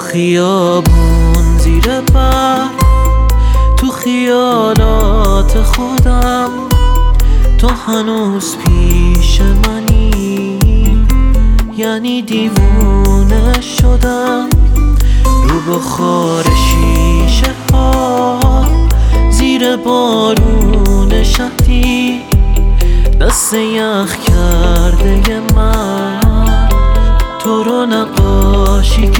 خیابون زیر برف، تو خیالات خودم، تو هنوز پیش منی، یعنی دیوونه شدم. رو بخار شیشه ها زیر بارون شهری، دست یخ کرده من تو رو نقاشی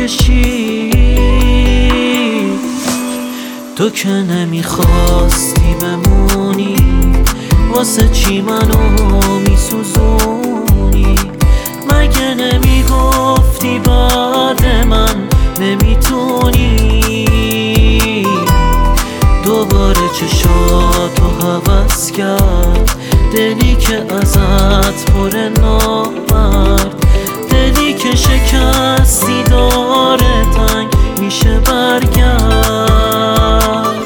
کشید. تو که نمیخواستی بمونی، واسه چی منو میسوزونی؟ مگه نمیگفتی بعد من نمیتونی؟ دوباره چشاتو هوس کرد دلی که ازت پر نامرد، دلی که شکستی داره تنگ میشه برگرد.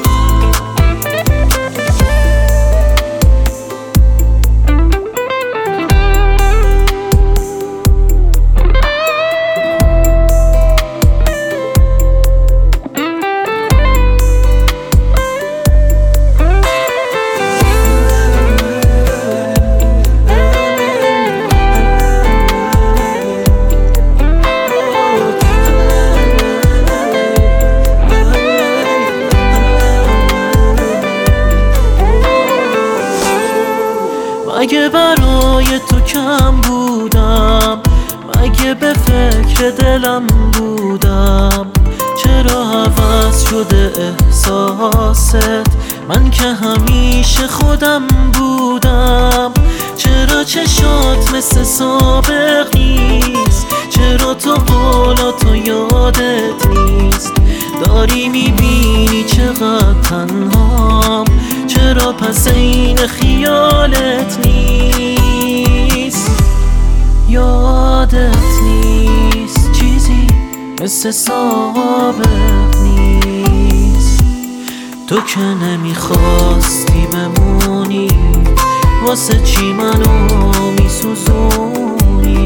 مگه برای تو کم بودم؟ مگه به فکر دلم بودم؟ چرا عوض شده احساست؟ من که همیشه خودم بودم. چرا چشات مثل سابق نیست؟ چرا تو قولاتو یادت نیست؟ داری میبینی چقدر تنهام؟ چرا پس این خیالت نیست؟ یادت نیست چیزی مثل سابق نیست. تو که نمیخواستی بمونی، واسه چی منو میسوزونی؟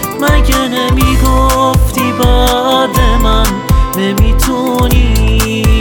مگه نمیگفتی بعد من نمیتونی؟